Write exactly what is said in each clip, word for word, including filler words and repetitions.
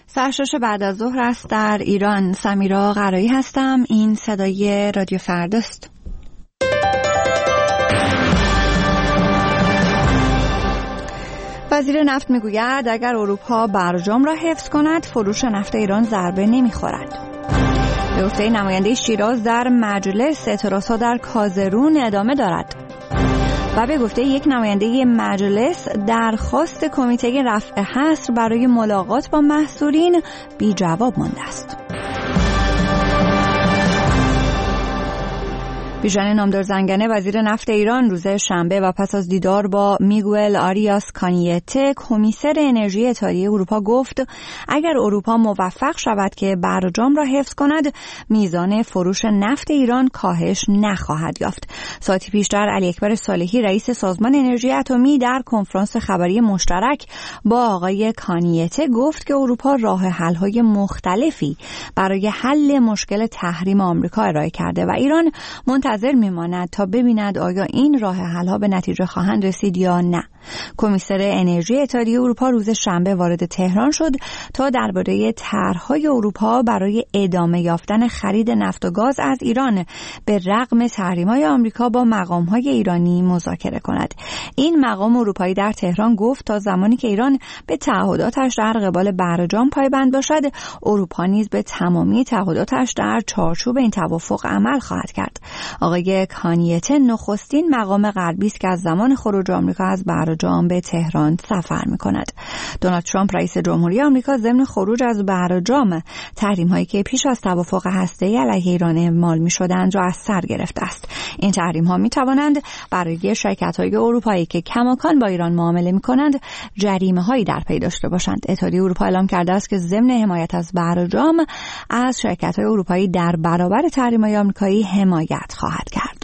ساعت شش بعد از ظهر است در ایران. سمیرا قرایی هستم. این صدای رادیو فرداست. وزیر نفت میگوید اگر اروپا برجام را حفظ کند فروش نفت ایران ضربه نمیخورد. به گفته نماینده شیراز در مجلس اعتراضها در کازرون ادامه دارد. و به گفته یک نماینده مجلس درخواست کمیته رفع حصر برای ملاقات با محصورین بی جواب مانده است. بیژن نامدار زنگنه وزیر نفت ایران روز شنبه و پس از دیدار با میگوئل آریاس کانیته کمیسر انرژی اتحادیه اروپا گفت اگر اروپا موفق شود که برجام را حفظ کند میزان فروش نفت ایران کاهش نخواهد یافت. ساعتی پیشتر علی اکبر صالحی رئیس سازمان انرژی اتمی در کنفرانس خبری مشترک با آقای کانیته گفت که اروپا راه حل‌های مختلفی برای حل مشکل تحریم آمریکا ارائه کرده و ایران منتظر میماند تا ببیند آیا این راه حل‌ها به نتیجه خواهند رسید یا نه. کمیسر انرژی اتحادیه اروپا روز شنبه وارد تهران شد تا درباره طرح‌های اروپا برای ادامه یافتن خرید نفت و گاز از ایران به رغم تحریم‌های آمریکا با مقام‌های ایرانی مذاکره کند. این مقام اروپایی در تهران گفت تا زمانی که ایران به تعهداتش در قبال برجام پایبند باشد، اروپا نیز به تمامی تعهداتش در چارچوب این توافق عمل خواهد کرد. آقای کانیته نخستین مقام غربی است که از زمان خروج آمریکا از برجام به تهران سفر می‌کند. دونالد ترامپ رئیس جمهوری آمریکا ضمن خروج از برجام تحریم‌هایی که پیش از توافق هسته‌ای علیه ایران اعمال می‌شدند را از سر گرفته است. این تحریم‌ها می‌توانند برای شرکت‌های اروپایی که کماکان با ایران معامله می‌کنند جریمه‌هایی در پی داشته باشند. اتحادیه اروپا اعلام کرده است که ضمن حمایت از برجام از شرکت‌های اروپایی در برابر تحریم‌های آمریکایی حمایت خواهد کرد.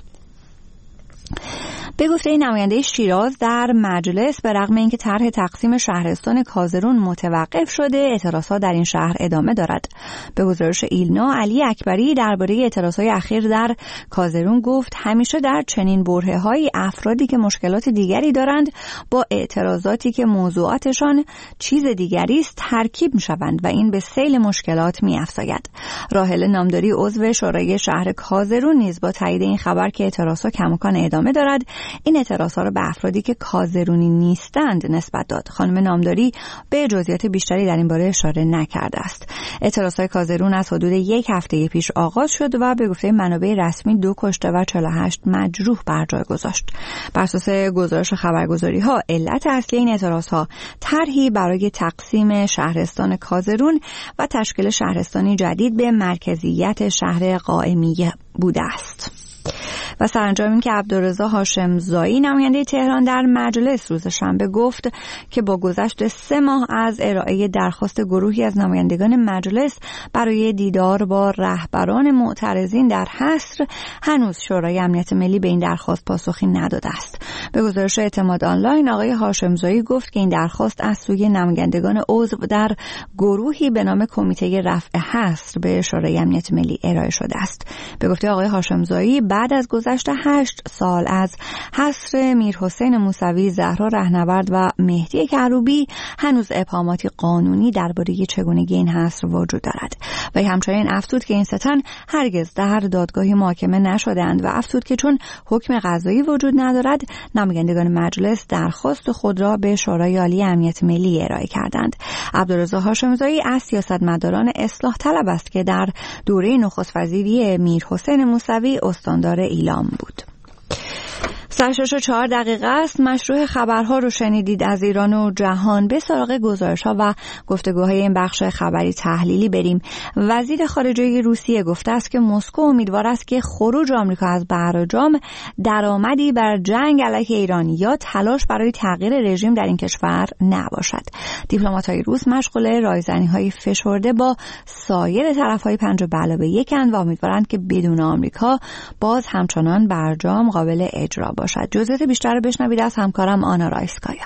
به گفته نماینده شیراز در مجلس به رغم اینکه طرح تقسیم شهرستان کازرون متوقف شده، اعتراضات در این شهر ادامه دارد. به گزارش ایلنا، علی اکبری درباره اعتراضات اخیر در کازرون گفت همیشه در چنین برهه‌های افرادی که مشکلات دیگری دارند با اعتراضاتی که موضوعاتشان چیز دیگری است ترکیب می‌شوند و این به سیل مشکلات می‌افزاید. راحله نامداری عضو شورای شهر کازرون نیز با تایید این خبر که اعتراضات کماکان ادامه دارد این اعتراض‌ها را به افرادی که کازرونی نیستند نسبت داد. خانم نامداری به جزئیات بیشتری در این باره اشاره نکرده است. اعتراضات کازرون از حدود یک هفته پیش آغاز شد و به گفته منابع رسمی دو کشته و چهل و هشت مجروح بر جای گذاشت. بر اساس گزارش خبرگزاری‌ها علت اصلی این اعتراض‌ها طرحی برای تقسیم شهرستان کازرون و تشکیل شهرستانی جدید به مرکزیت شهر قائمیه بوده است. و سرانجام این که عبدالرضا هاشمزایی نماینده تهران در مجلس روز شنبه گفت که با گذشت سه ماه از ارائه درخواست گروهی از نمایندگان مجلس برای دیدار با رهبران معترضین در حصر هنوز شورای امنیت ملی به این درخواست پاسخی نداده است. به گزارش اعتماد آنلاین آقای هاشمزایی گفت که این درخواست از سوی نمایندگان عضو در گروهی به نام کمیته رفع حصر به شورای امنیت ملی ارائه شده است. به گفته آقای هاشمزایی بعد از گذشت هشت سال از حصر میرحسین موسوی، زهرا رهنورد و مهدی کروبی هنوز ابهاماتی قانونی درباره چگونگی این حصر وجود دارد. و همچنین افزود که این سه تن هرگز در دادگاهی محاکمه نشدند و افزود که چون حکم قضایی وجود ندارد نمایندگان مجلس درخواست خود را به شورای عالی امنیت ملی ارائه کردند. عبدالرضا هاشمزایی از سیاستمداران اصلاح طلب است که در دوره نخست وزیری میرحسین موسوی استاندار ایلام بود. ساعت شش و چهار دقیقه است. مشروع خبرها رو شنیدید از ایران و جهان. به سراغ گزارش‌ها و گفتگوهای این بخش خبری تحلیلی بریم. وزیر خارجه روسیه گفته است که مسکو امیدوار است که خروج آمریکا از برجام درآمدی بر جنگ علیه ایران یا تلاش برای تغییر رژیم در این کشور نباشد. دیپلمات‌های روس مشغول رایزنی‌های فشرده با سایر طرف‌های پنج و علاوه یکند و امیدوارند که بدون آمریکا باز همچنان برجام قابل اجرا باشد. جزئیات بیشتر رو بشنوید از همکارم آنا رایسکایا.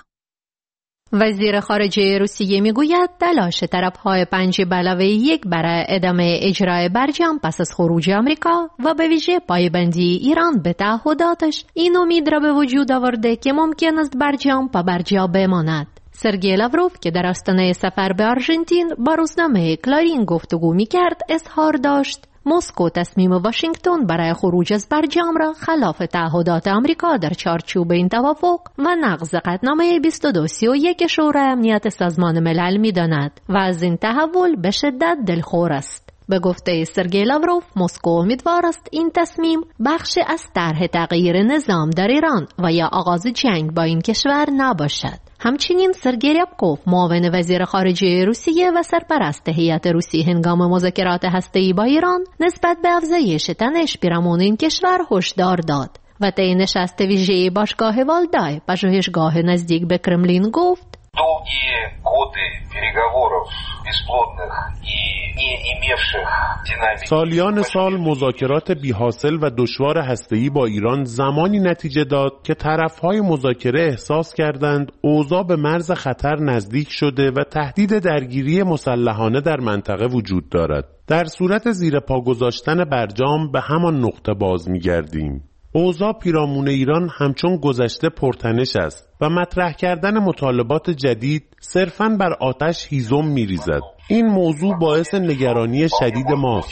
وزیر خارجه روسیه میگوید تلاش طرف‌های پنج به علاوه یک برای ادامه اجرای برجام پس از خروج آمریکا و به ویژه پایبندی ایران به تعهداتش این امید را به وجود آورده که ممکن است برجام پا برجا بماند. سرگئی لاوروف که در آستانه سفر به آرژانتین با روزنامه کلارین گفتگو می‌کرد اظهار داشت مسکو تصمیم واشنگتن برای خروج از برجام را خلاف تعهدات آمریکا در چارچوب این توافق و نقض قطعنامه بیست و دو سی و یک شورای امنیت سازمان ملل می‌داند و از این تحول به شدت دلخور است. به گفته سرگئی لاوروف، مسکو امیدوار است این تصمیم بخش از طرح تغییر نظام در ایران و یا آغاز جنگ با این کشور نباشد. همچنین سرگئی ریابکوف، معاون وزیر خارجه روسیه و سرپرست هیئت روسی هنگام مذاکرات هسته‌ای با ایران، نسبت به افزایش تنش پیرامون این کشور هشدار داد و طی نشست ویژه باشگاه والدای پژوهشگاه نزدیک به کرملین گفت долгие годы переговоров бесплодных и не имевших динамики. سالیان سال مذاکرات بی‌حاصل و دشوار هسته‌ای با ایران زمانی نتیجه داد که طرف‌های مذاکره احساس کردند اوضاع به مرز خطر نزدیک شده و تهدید درگیری مسلحانه در منطقه وجود دارد. در صورت زیر پا گذاشتن برجام به همان نقطه باز می‌گردیم. اوضاع پیرامون ایران همچون گذشته پرتنش است و مطرح کردن مطالبات جدید صرفاً بر آتش هیزم می‌ریزد. این موضوع باعث نگرانی شدید ماست.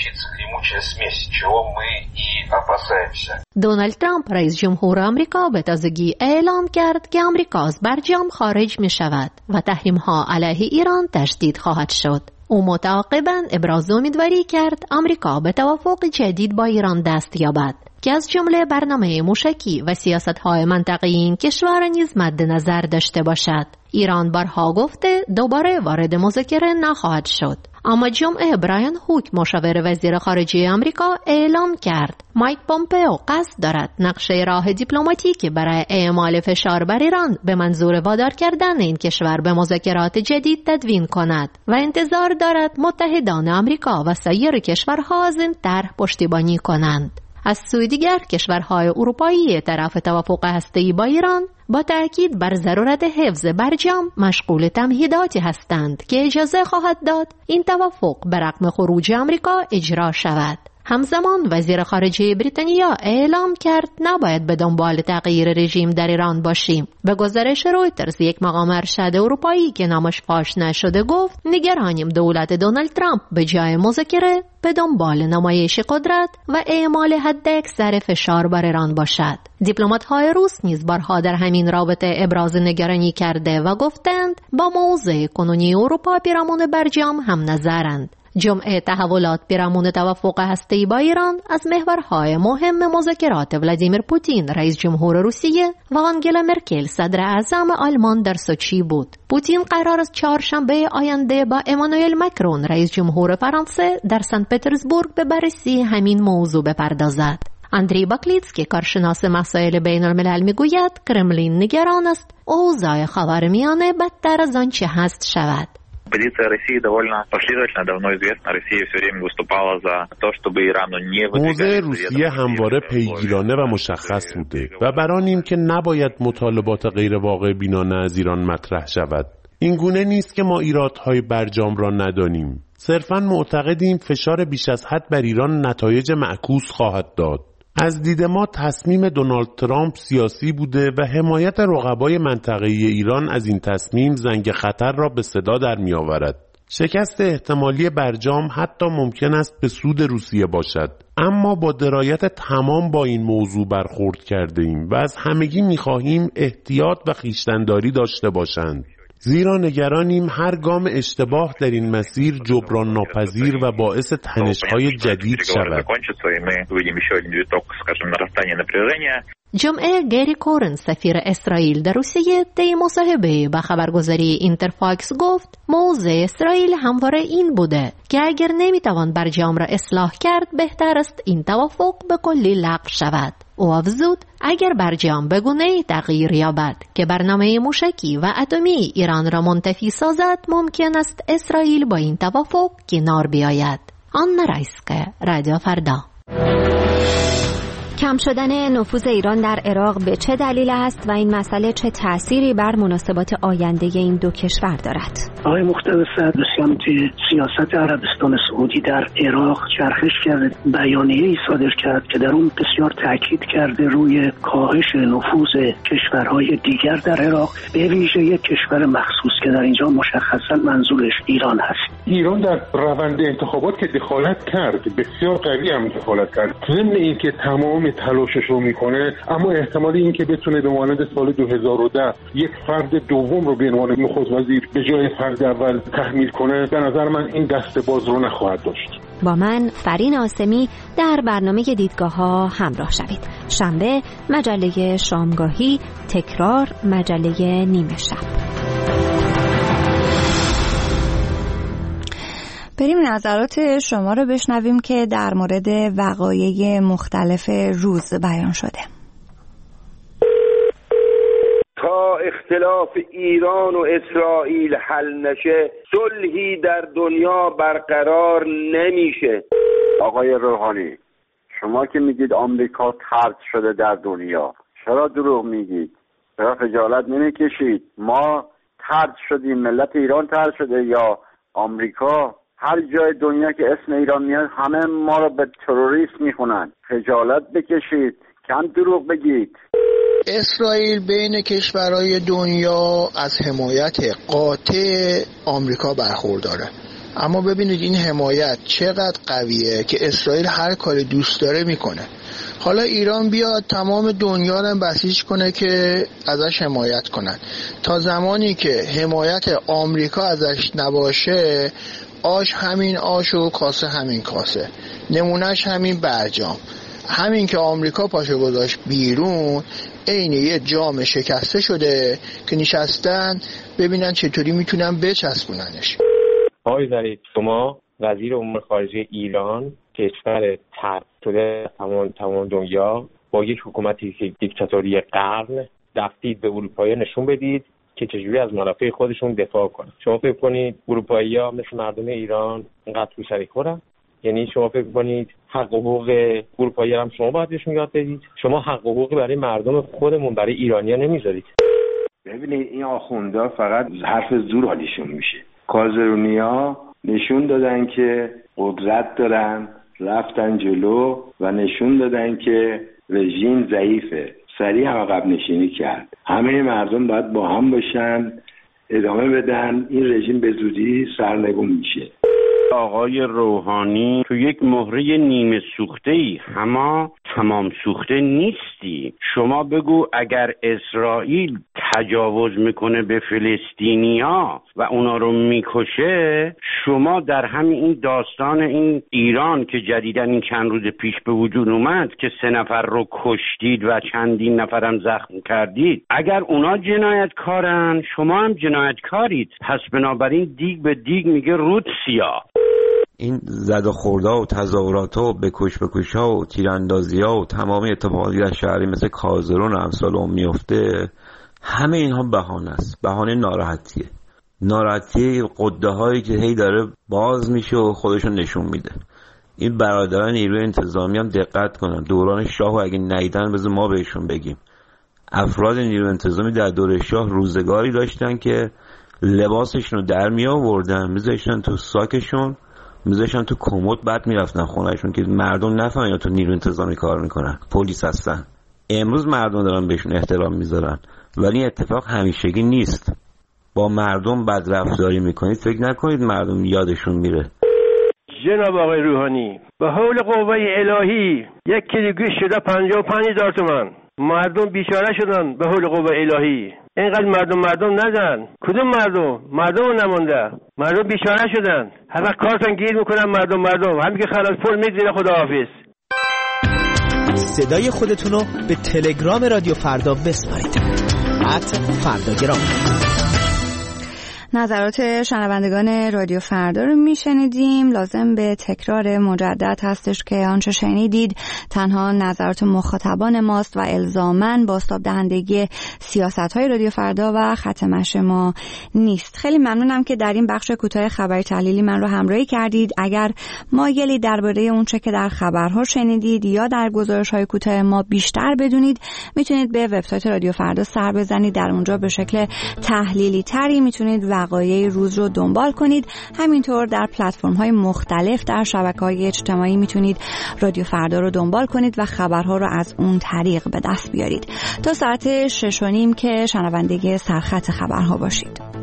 دونالد ترامپ رئیس جمهور آمریکا به تازگی اعلام کرد که آمریکا از برجام خارج می‌شود و تحریم‌ها علیه ایران تشدید خواهد شد. او متعاقباً ابراز امیدواری کرد آمریکا به توافق جدید با ایران دست یابد که از جمله برنامه موشکی و سیاست‌های منطقه‌ای این کشور نیز مد نظر داشته باشد. ایران بارها گفته دوباره وارد مذاکره نخواهد شد. اما جمعه برایان هوک، مشاور وزیر خارجه آمریکا، اعلام کرد مایک پومپئو قصد دارد نقشه راه دیپلماتیکی برای اعمال فشار بر ایران به منظور وادار کردن این کشور به مذاکرات جدید تدوین کند و انتظار دارد متحدان آمریکا و سایر کشورها از این طرح پشتیبانی کنند. از سوی دیگر کشورهای اروپایی طرف توافق هسته‌ای با ایران با تأکید بر ضرورت حفظ برجام مشغول تمهیداتی هستند که اجازه خواهد داد این توافق به رغم خروج آمریکا اجرا شود. همزمان وزیر خارجه بریتانیا اعلام کرد نباید به دنبال تغییر رژیم در ایران باشیم. به گزارش رویترز، یک مقام ارشد اروپایی که نامش فاش نشده گفت نگرانیم دولت دونالد ترامپ به جای مذاکره به دنبال نمایش قدرت و اعمال حداکثر فشار بر ایران باشد. دیپلمات‌های روس نیز بارها در همین رابطه ابراز نگرانی کرده و گفتند با موضع کنونی اروپا پیرامون برجام هم نظرند. جمعه تحولات پیرامون توافق هسته‌ای با ایران از محورهای مهم مذاکرات ولادیمیر پوتین رئیس جمهور روسیه و آنگلا مرکل صدر اعظم آلمان در سوچی بود. پوتین قرار است چهارشنبه آینده با امانوئل مکرون رئیس جمهور فرانسه در سن پترزبورگ به بررسی همین موضوع بپردازد. اندری باکلیتسکی، کارشناس مسائل بین الملل، میگوید کرملین نگران است اوضاع خاورمیانه بدتر از آنچه هست شود. Позиция России довольно последовательна, давно известна. Россия все время выступала за то, чтобы Ирану не выдвигали. موضع روسیه همواره پیگیرانه و مشخص بوده و بر آنیم که نباید مطالبات غیر واقع بینانه از ایران مطرح شود. این گونه نیست که ما ایرادهای برجام را ندانیم. صرفاً معتقدیم فشار بیش از حد بر ایران نتایج معکوس خواهد داد. از دید ما تصمیم دونالد ترامپ سیاسی بوده و حمایت رقبای منطقه‌ای ایران از این تصمیم زنگ خطر را به صدا در می آورد. شکست احتمالی برجام حتی ممکن است به سود روسیه باشد، اما با درایت تمام با این موضوع برخورد کرده ایم و از همگی می خواهیم احتیاط و خویشتن‌داری داشته باشند. زیرا نگرانیم هر گام اشتباه در این مسیر جبران ناپذیر و باعث تنش‌های جدید شود. جمعه گری کورن، سفیر اسرائیل در روسیه، طی مصاحبه با خبرگزاری اینترفاکس گفت موضع اسرائیل همواره این بوده که اگر نمیتوان برجام را اصلاح کرد بهتر است این توافق به کلی لغو شود. او افزود اگر برجام به گونه‌ای تغییر یابد که برنامه موشکی و اتمی ایران را منتفی سازد ممکن است اسرائیل با این توافق کنار بیاید. آنا رایسکه، رادیو فردا. کم شدن نفوذ ایران در عراق به چه دلیل است و این مسئله چه تأثیری بر مناسبات آینده این دو کشور دارد؟ آقای مقتدی صدر به سمت سیاست عربستان سعودی در عراق چرخش کرده، بیانیه‌ای صادر کرد که در اون بسیار تاکید کرده روی کاهش نفوذ کشورهای دیگر در عراق، به ویژه یک کشور مخصوص که در اینجا مشخصا منظورش ایران هست. ایران در روند انتخابات که دخالت کرد، بسیار قوی هم دخالت کرد، ضمن اینکه تمام تلاشش رو میکنه، اما احتمال اینکه بتونه به مانند سال دو هزار و ده یک فرد دوم رو به عنوان نخست وزیر به جای فرد اول تحمیل کنه، به نظر من این دست باز رو نخواهد داشت. با من فرین آسمی در برنامه دیدگاه ها همراه شوید. شنبه مجله شامگاهی، تکرار مجله نیمه شب. بریم نظرات شما رو بشنویم که در مورد وقایع مختلف روز بیان شده. تا اختلاف ایران و اسرائیل حل نشه، صلحی در دنیا برقرار نمیشه. آقای روحانی، شما که میگید آمریکا طرد شده در دنیا، چرا دروغ میگید؟ چرا خجالت نمیکشید؟ ما طرد شدیم، ملت ایران طرد شده یا آمریکا؟ هر جای دنیا که اسم ایران میاد همه ما رو به تروریست میخونن. خجالت بکشید، کم دروغ بگید. اسرائیل بین کشورهای دنیا از حمایت قاطع آمریکا برخورداره، اما ببینید این حمایت چقدر قویه که اسرائیل هر کاری دوست داره میکنه. حالا ایران بیاد تمام دنیا رو بسیج کنه که ازش حمایت کنن. تا زمانی که حمایت آمریکا ازش نباشه، آش همین آش و کاسه همین کاسه، نمونهش همین برجام. همین که آمریکا پاشو گذاشت بیرون، عین یه جام شکسته شده که نشستن ببینن چطوری میتونن بچسبوننش. آقای ظریف، شما وزیر امور خارجه ایران، کشور طرد شده تمام تمام دنیا، با یک حکومتی که دیکتاتوری قرن، رفتید به اروپایی نشون بدید که چجوری از منافع خودشون دفاع کنن. شما فکر کنید اروپایی‌ها مثل مردم ایران اینقدر تو سری خورن؟ یعنی شما فکر کنید حق و حقوق اروپایی هم شما باید بهشون یاد بدید؟ شما حق و حقوقی برای مردم خودمون، برای ایرانی‌ها نمیذارید. ببینید این آخوندا فقط حرف زور حالیشون میشه. کازرونیا نشون دادن که قدرت دارن، رفتن جلو و نشون دادن که رژیم ضعیفه، سریع هم عقب نشینی کرد. همه مردم باید با هم باشن، ادامه بدن، این رژیم به زودی سرنگون میشه. آقای روحانی، تو یک مهره نیمه سوخته ای، اما تمام سوخته نیستی. شما بگو اگر اسرائیل تجاوز میکنه به فلسطینیا و اونا رو میکشه، شما در همین این داستان این ایران که جدیدن این چند روز پیش به وجود اومد که سه نفر رو کشتید و چندین نفرم زخم کردید، اگر اونا جنایتکارن شما هم جنایتکارید. پس بنابراین دیگ به دیگ میگه رود سیاه. این زد و خوردا و تظاهرات و بکش بکش ها و تیراندازی ها و تمام اتفاقاتی در شهری مثل کازرون و امثال اون میفته، همه اینها بهانه است، بهانه ناراحتیه. ناراحتی قده هایی که هی داره باز میشه و خودشون نشون میده. این برادران نیروی انتظامی هم دقت کنن، دوران شاه و اگه ندیدن بذار ما بهشون بگیم. افراد نیروی انتظامی در دوره شاه روزگاری داشتن که لباسشون رو در می آوردن، میذاشتن تو ساکشون، میذاشتن تو کمد، بعد میرفتن خونهشون که مردم نفهمن تو نیروی انتظامی کار میکنن، پلیس هستن. امروز مردم دارن بهشون احترام میذارن، ولی اتفاق همیشگی نیست. با مردم بد رفتاری میکنید، فکر نکنید مردم یادشون میره. جناب آقای روحانی، به حول قوه الهی یک کیلو گوشت شده پنجاه و پنج هزار تومان. مردم بیچاره شدن به حول قوه الهی. اینقدر مردم مردم نزن. کدوم مردم؟ مردم نمونده. مردم بیچاره شدن. هر وقت کارتون گیر میکنن مردم مردم. همین که خلاص پول میگیره. خداحافظ. صدای خودتونو به تلگرام رادیو فردا بسپارید. ات فرداگرام. نظرات شنوندگان رادیو فردا رو میشنیدیم. لازم به تکرار مجدد هستش که آنچه شنیدید تنها نظرات مخاطبان ماست و الزاماً بازتاب دهندگی سیاست‌های رادیو فردا و خط مشی ما نیست. خیلی ممنونم که در این بخش کوتاه خبری تحلیلی من رو همراهی کردید. اگر مایلی درباره اونچه که در خبرها شنیدید یا در گزارش‌های کوتاه ما بیشتر بدونید، میتونید به وبسایت رادیو فردا سر بزنید. در اونجا به شکل تحلیلی تری میتونید وقایع روز رو دنبال کنید. همینطور در پلتفرم‌های مختلف در شبکه‌های اجتماعی میتونید رادیو فردا رو دنبال کنید و خبرها رو از اون طریق به دست بیارید. تا ساعت شش و نیم که شنونده سرخط خبرها باشید.